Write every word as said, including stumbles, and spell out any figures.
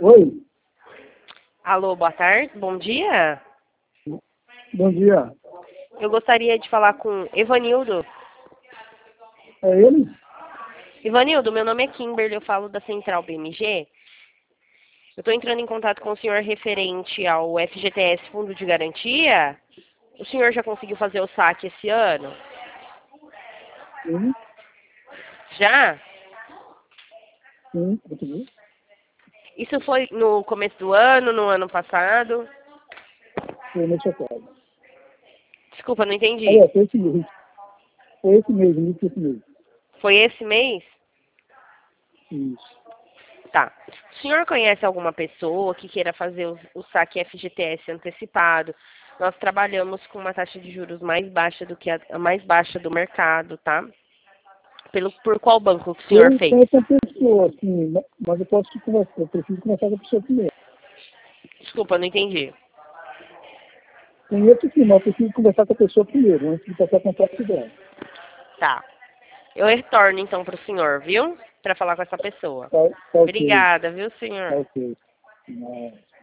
Oi, Alô, boa tarde, bom dia. bom dia. Eu gostaria de falar com Evanildo. É ele? Evanildo, meu nome é Kimberly, eu falo da Central B M G. Eu estou entrando em contato com o senhor referente ao F G T S Fundo de Garantia. O senhor já conseguiu fazer o saque esse ano? Sim, Já? sim, consegui. Isso foi no começo do ano, no ano passado? Foi nesse hotel. Desculpa, não entendi. Aliás, foi esse mês. Foi esse mês, início desse mês. Foi esse mês? Isso. Tá. O senhor conhece alguma pessoa que queira fazer o, o saque F G T S antecipado? Nós trabalhamos com uma taxa de juros mais baixa do que a, a mais baixa do mercado, tá? Pelo, por qual banco que o senhor Eu fez? conheço uma pessoa, assim, mas eu posso te conversar. Eu preciso conversar com a pessoa primeiro. Desculpa, não entendi. Conheço sim, mas eu preciso conversar com a pessoa primeiro, antes de passar contato dela. Tá. Eu retorno então para o senhor, viu? Para falar com essa pessoa. Tá, tá ok. Obrigada, viu, Tá senhor? ok. Não.